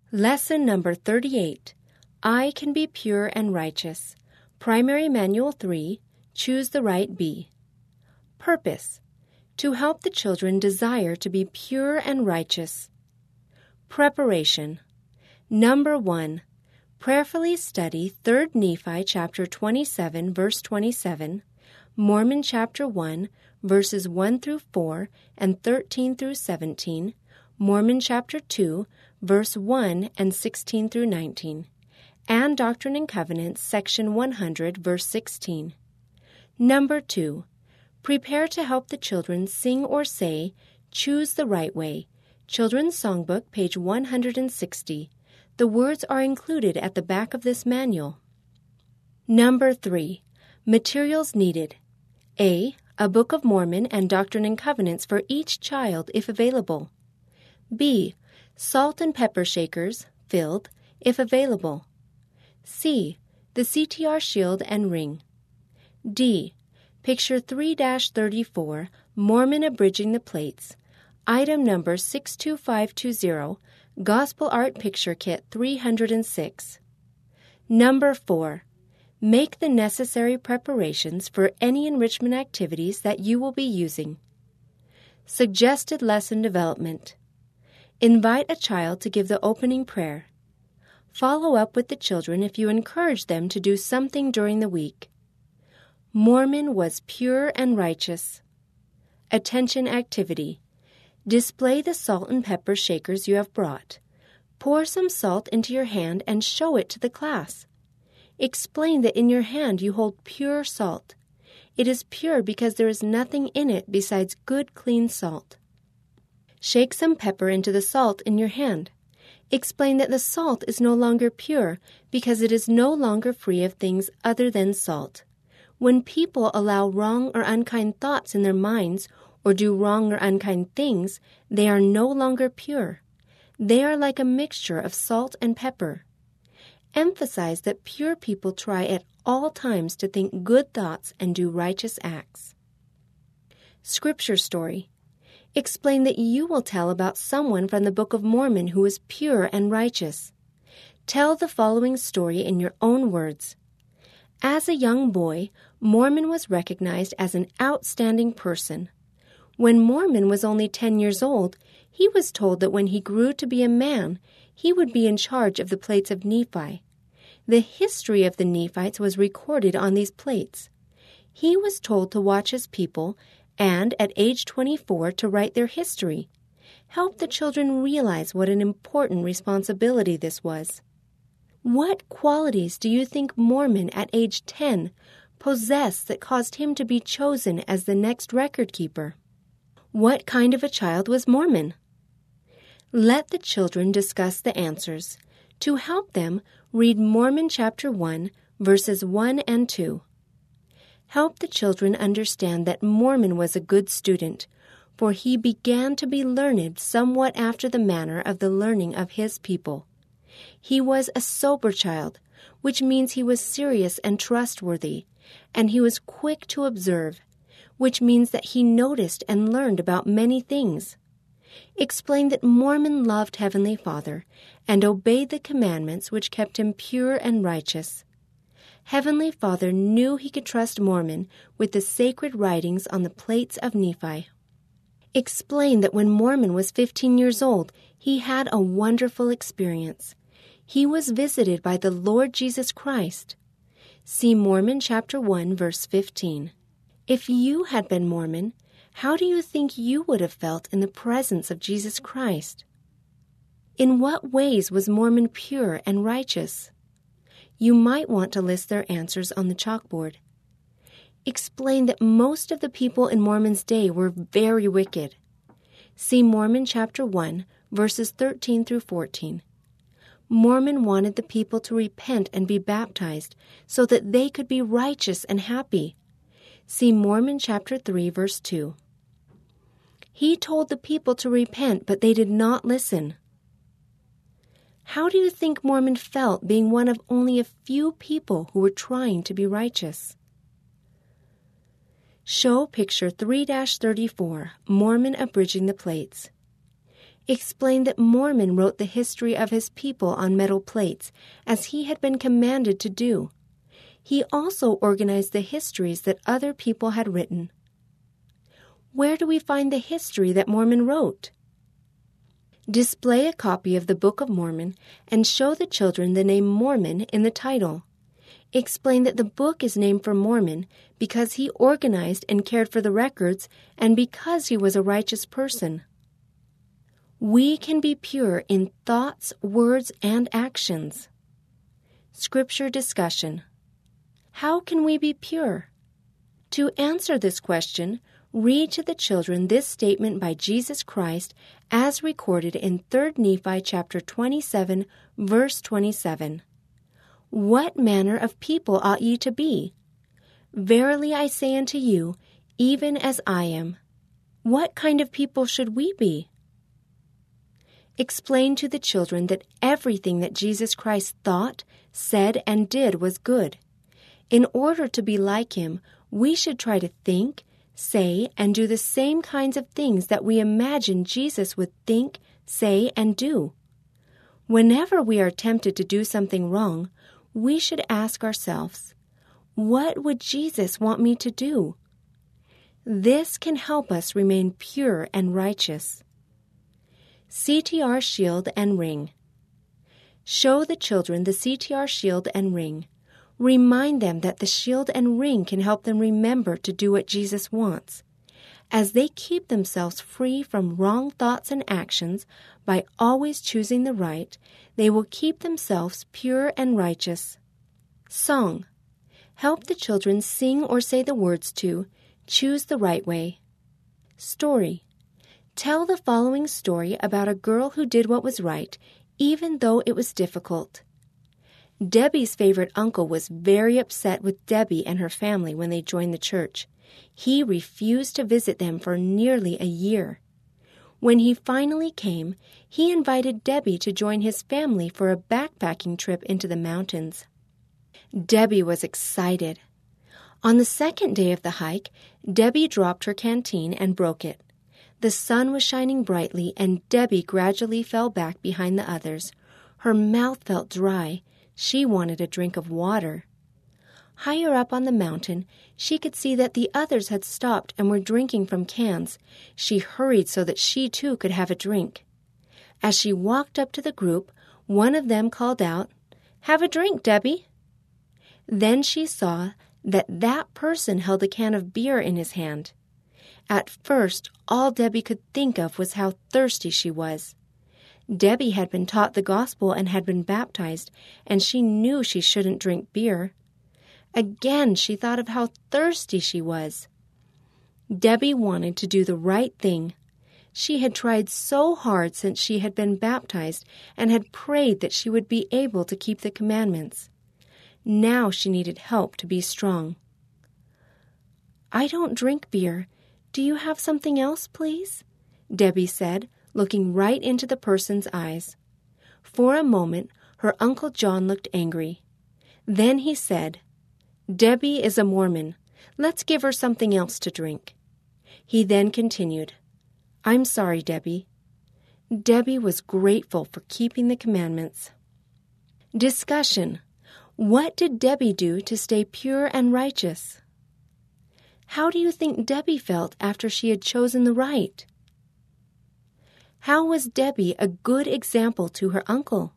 Lesson number 38. I can be pure and righteous. Primary Manual 3. Choose the right B. Purpose. To help the children desire to be pure and righteous. Preparation. Number 1. Prayerfully study 3 Nephi chapter 27, verse 27, Mormon chapter 1, verses 1 through 4 and 13 through 17, Mormon chapter 2, verse 1 and 16 through 19, and Doctrine and Covenants, section 100, verse 16. Number 2. Prepare to help the children sing or say, Choose the Right Way. Children's Songbook, page 160. The words are included at the back of this manual. Number 3. Materials needed. A. A Book of Mormon and Doctrine and Covenants for each child if available. B. Salt and pepper shakers, filled, if available. C. The CTR shield and ring. D. Picture 3-34, Mormon Abridging the Plates. Item number 62520, Gospel Art Picture Kit 306. Number 4. Make the necessary preparations for any enrichment activities that you will be using. Suggested lesson development. Invite a child to give the opening prayer. Follow up with the children if you encourage them to do something during the week. Mormon was pure and righteous. Attention activity. Display the salt and pepper shakers you have brought. Pour some salt into your hand and show it to the class. Explain that in your hand you hold pure salt. It is pure because there is nothing in it besides good, clean salt. Shake some pepper into the salt in your hand. Explain that the salt is no longer pure because it is no longer free of things other than salt. When people allow wrong or unkind thoughts in their minds or do wrong or unkind things, they are no longer pure. They are like a mixture of salt and pepper. Emphasize that pure people try at all times to think good thoughts and do righteous acts. Scripture story. Explain that you will tell about someone from the Book of Mormon who is pure and righteous. Tell the following story in your own words. As a young boy, Mormon was recognized as an outstanding person. When Mormon was only 10 years old, he was told that when he grew to be a man, he would be in charge of the plates of Nephi. The history of the Nephites was recorded on these plates. He was told to watch his people and, at age 24, to write their history. Help the children realize what an important responsibility this was. What qualities do you think Mormon at age 10 possessed that caused him to be chosen as the next record keeper? What kind of a child was Mormon? Let the children discuss the answers. To help them, read Mormon chapter 1, verses 1 and 2. Help the children understand that Mormon was a good student, for he began to be learned somewhat after the manner of the learning of his people. He was a sober child, which means he was serious and trustworthy, and he was quick to observe, which means that he noticed and learned about many things. Explain that Mormon loved Heavenly Father and obeyed the commandments which kept him pure and righteous. Heavenly Father knew he could trust Mormon with the sacred writings on the plates of Nephi. Explain that when Mormon was 15 years old, he had a wonderful experience. He was visited by the Lord Jesus Christ. See Mormon chapter 1, verse 15. If you had been Mormon, how do you think you would have felt in the presence of Jesus Christ? In what ways was Mormon pure and righteous? You might want to list their answers on the chalkboard. Explain that most of the people in Mormon's day were very wicked. See Mormon chapter 1, verses 13 through 14. Mormon wanted the people to repent and be baptized so that they could be righteous and happy. See Mormon chapter 3, verse 2. He told the people to repent, but they did not listen. How do you think Mormon felt being one of only a few people who were trying to be righteous? Show picture 3-34, Mormon Abridging the Plates. explained that Mormon wrote the history of his people on metal plates, as he had been commanded to do. He also organized the histories that other people had written. Where do we find the history that Mormon wrote? Display a copy of the Book of Mormon and show the children the name Mormon in the title. Explain that the book is named for Mormon because he organized and cared for the records and because he was a righteous person. We can be pure in thoughts, words, and actions. Scripture discussion. How can we be pure? To answer this question, read to the children this statement by Jesus Christ as recorded in 3 Nephi chapter 27, verse 27. What manner of people ought ye to be? Verily I say unto you, even as I am. What kind of people should we be? Explain to the children that everything that Jesus Christ thought, said, and did was good. In order to be like him, we should try to think, say, and do the same kinds of things that we imagine Jesus would think, say, and do. Whenever we are tempted to do something wrong, we should ask ourselves, what would Jesus want me to do? This can help us remain pure and righteous. CTR shield and ring. Show the children the CTR shield and ring. Remind them that the shield and ring can help them remember to do what Jesus wants. As they keep themselves free from wrong thoughts and actions by always choosing the right, they will keep themselves pure and righteous. Song. Help the children sing or say the words to Choose the Right Way. Story. Tell the following story about a girl who did what was right, even though it was difficult. Debbie's favorite uncle was very upset with Debbie and her family when they joined the church. He refused to visit them for nearly a year. When he finally came, he invited Debbie to join his family for a backpacking trip into the mountains. Debbie was excited. On the second day of the hike, Debbie dropped her canteen and broke it. The sun was shining brightly, and Debbie gradually fell back behind the others. Her mouth felt dry. She wanted a drink of water. Higher up on the mountain, she could see that the others had stopped and were drinking from cans. She hurried so that she too could have a drink. As she walked up to the group, one of them called out, "Have a drink, Debbie." Then she saw that that person held a can of beer in his hand. At first, all Debbie could think of was how thirsty she was. Debbie had been taught the gospel and had been baptized, and she knew she shouldn't drink beer. Again, she thought of how thirsty she was. Debbie wanted to do the right thing. She had tried so hard since she had been baptized and had prayed that she would be able to keep the commandments. Now she needed help to be strong. "I don't drink beer. Do you have something else, please?" Debbie said, looking right into the person's eyes. For a moment, her Uncle John looked angry. Then he said, "Debbie is a Mormon. Let's give her something else to drink." He then continued, "I'm sorry, Debbie." Debbie was grateful for keeping the commandments. Discussion. What did Debbie do to stay pure and righteous? How do you think Debbie felt after she had chosen the right? How was Debbie a good example to her uncle?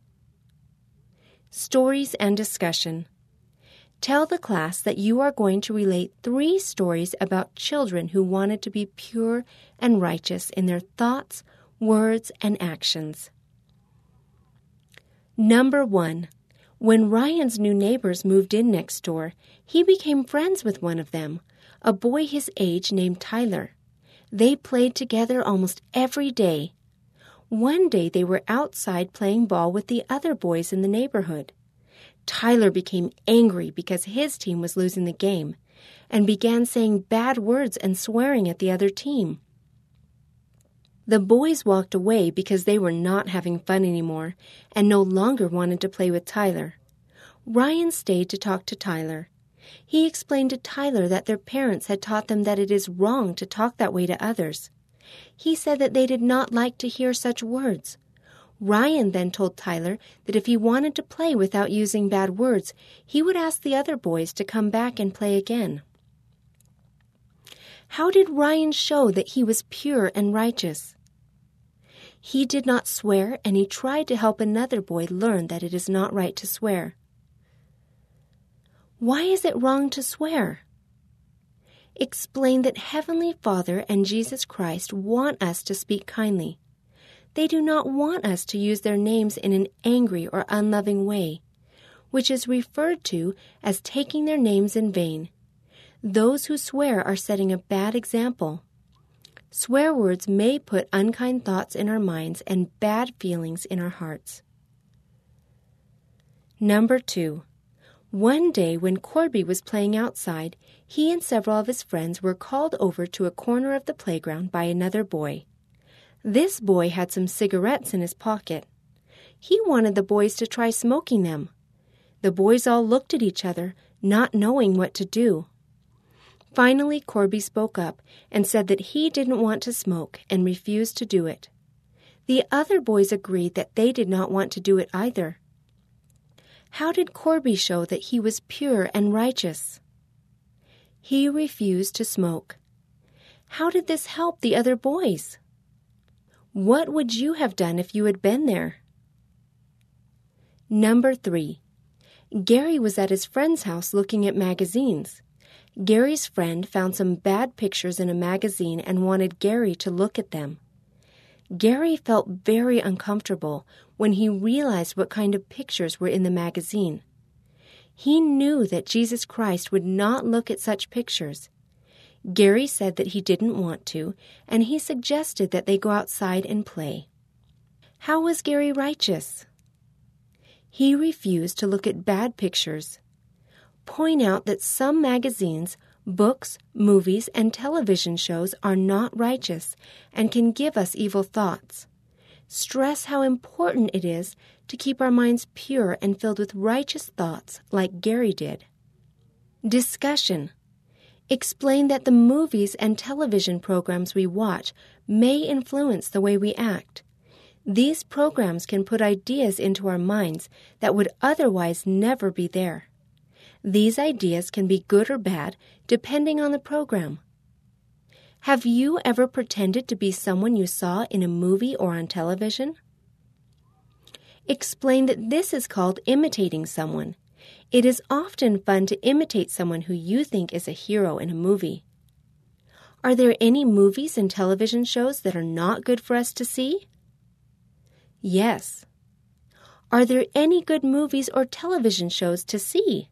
Stories and discussion. Tell the class that you are going to relate 3 stories about children who wanted to be pure and righteous in their thoughts, words, and actions. Number 1. When Ryan's new neighbors moved in next door, he became friends with one of them, a boy his age named Tyler. They played together almost every day. One day they were outside playing ball with the other boys in the neighborhood. Tyler became angry because his team was losing the game and began saying bad words and swearing at the other team. The boys walked away because they were not having fun anymore and no longer wanted to play with Tyler. Ryan stayed to talk to Tyler. He explained to Tyler that their parents had taught them that it is wrong to talk that way to others. He said that they did not like to hear such words. Ryan then told Tyler that if he wanted to play without using bad words, he would ask the other boys to come back and play again. How did Ryan show that he was pure and righteous? He did not swear, and he tried to help another boy learn that it is not right to swear. Why is it wrong to swear? Explain that Heavenly Father and Jesus Christ want us to speak kindly. They do not want us to use their names in an angry or unloving way, which is referred to as taking their names in vain. Those who swear are setting a bad example. Swear words may put unkind thoughts in our minds and bad feelings in our hearts. Number 2. One day when Corby was playing outside, he and several of his friends were called over to a corner of the playground by another boy. This boy had some cigarettes in his pocket. He wanted the boys to try smoking them. The boys all looked at each other, not knowing what to do. Finally, Corby spoke up and said that he didn't want to smoke and refused to do it. The other boys agreed that they did not want to do it either. How did Corby show that he was pure and righteous? He refused to smoke. How did this help the other boys? What would you have done if you had been there? Number 3. Gary was at his friend's house looking at magazines. Gary's friend found some bad pictures in a magazine and wanted Gary to look at them. Gary felt very uncomfortable when he realized what kind of pictures were in the magazine. He knew that Jesus Christ would not look at such pictures. Gary said that he didn't want to, and he suggested that they go outside and play. How was Gary righteous? He refused to look at bad pictures. Point out that some magazines, books, movies, and television shows are not righteous and can give us evil thoughts. Stress how important it is to keep our minds pure and filled with righteous thoughts like Gary did. Discussion. Explain that the movies and television programs we watch may influence the way we act. These programs can put ideas into our minds that would otherwise never be there. These ideas can be good or bad depending on the program. Have you ever pretended to be someone you saw in a movie or on television? Explain that this is called imitating someone. It is often fun to imitate someone who you think is a hero in a movie. Are there any movies and television shows that are not good for us to see? Yes. Are there any good movies or television shows to see?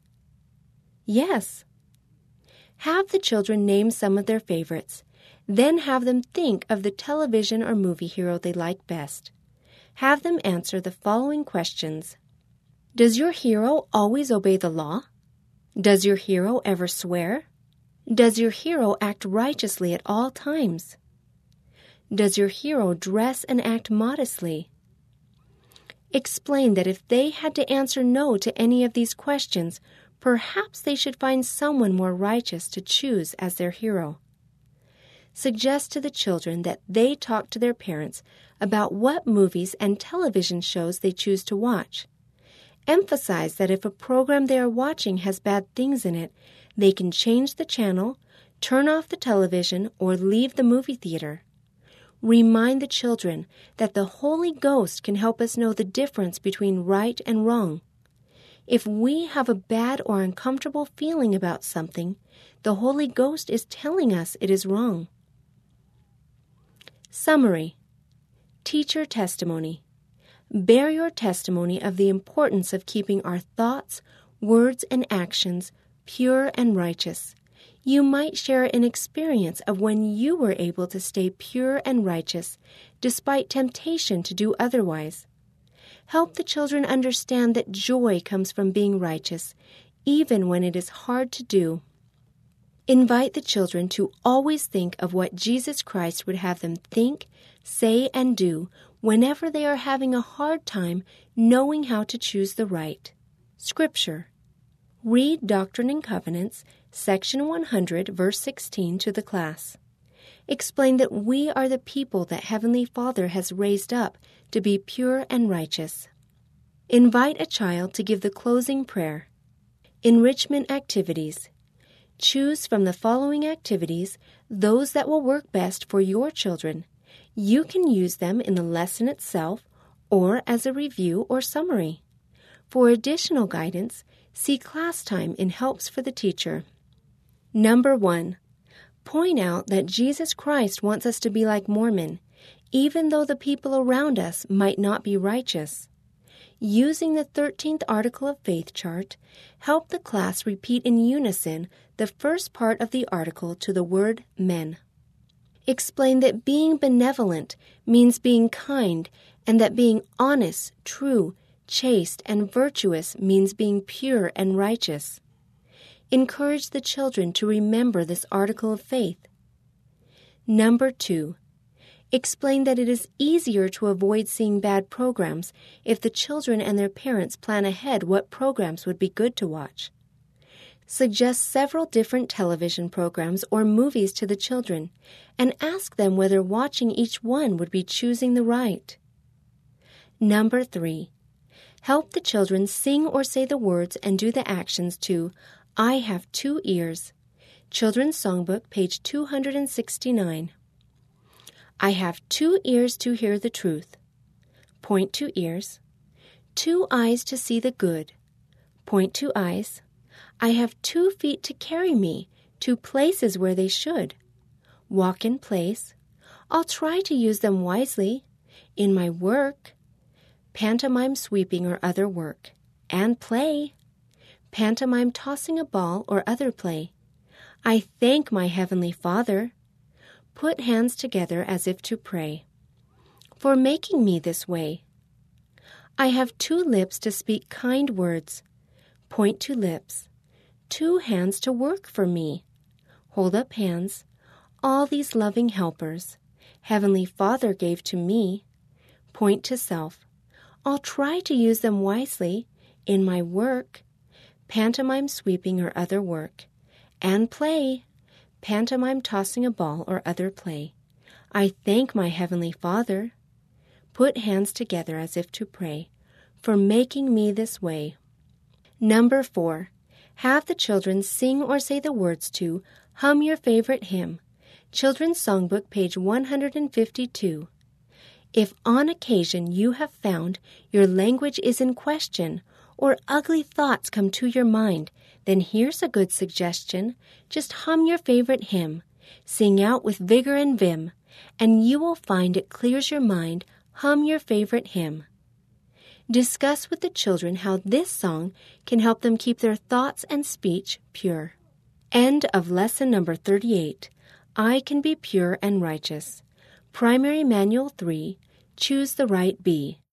Yes. Have the children name some of their favorites. Then have them think of the television or movie hero they like best. Have them answer the following questions. Does your hero always obey the law? Does your hero ever swear? Does your hero act righteously at all times? Does your hero dress and act modestly? Explain that if they had to answer no to any of these questions, perhaps they should find someone more righteous to choose as their hero. Suggest to the children that they talk to their parents about what movies and television shows they choose to watch. Emphasize that if a program they are watching has bad things in it, they can change the channel, turn off the television, or leave the movie theater. Remind the children that the Holy Ghost can help us know the difference between right and wrong. If we have a bad or uncomfortable feeling about something, the Holy Ghost is telling us it is wrong. Summary. Teacher testimony. Bear your testimony of the importance of keeping our thoughts, words, and actions pure and righteous. You might share an experience of when you were able to stay pure and righteous despite temptation to do otherwise. Help the children understand that joy comes from being righteous, even when it is hard to do. Invite the children to always think of what Jesus Christ would have them think, say, and do whenever they are having a hard time knowing how to choose the right. Scripture. Read Doctrine and Covenants, Section 100, verse 16 to the class. Explain that we are the people that Heavenly Father has raised up to be pure and righteous. Invite a child to give the closing prayer. Enrichment activities. Choose from the following activities those that will work best for your children. You can use them in the lesson itself or as a review or summary. For additional guidance, see class time in Helps for the Teacher. Number 1. Point out that Jesus Christ wants us to be like Mormon, even though the people around us might not be righteous. Using the 13th Article of Faith chart, help the class repeat in unison the first part of the article to the word men. Explain that being benevolent means being kind, and that being honest, true, chaste, and virtuous means being pure and righteous. Encourage the children to remember this article of faith. Number 2. Explain that it is easier to avoid seeing bad programs if the children and their parents plan ahead what programs would be good to watch. Suggest several different television programs or movies to the children and ask them whether watching each one would be choosing the right. Number 3. Help the children sing or say the words and do the actions to I Have Two Ears. Children's Songbook, page 269. I have 2 ears to hear the truth. Point to ears. 2 eyes to see the good. Point to eyes. I have 2 feet to carry me to places where they should. Walk in place. I'll try to use them wisely. In my work. Pantomime sweeping or other work. And play. Pantomime tossing a ball or other play. I thank my Heavenly Father. Put hands together as if to pray. For making me this way. I have 2 lips to speak kind words. Point to lips. 2 hands to work for me. Hold up hands. All these loving helpers. Heavenly Father gave to me. Point to self. I'll try to use them wisely in my work. Pantomime sweeping or other work. And play. Pantomime tossing a ball or other play. I thank my Heavenly Father. Put hands together as if to pray, for making me this way. Number 4. Have the children sing or say the words to Hum Your Favorite Hymn. Children's Songbook, page 152. If on occasion you have found your language is in question, or ugly thoughts come to your mind, then here's a good suggestion. Just hum your favorite hymn. Sing out with vigor and vim, and you will find it clears your mind. Hum your favorite hymn. Discuss with the children how this song can help them keep their thoughts and speech pure. End of lesson number 38. I Can Be Pure and Righteous. Primary Manual 3. Choose the Right B.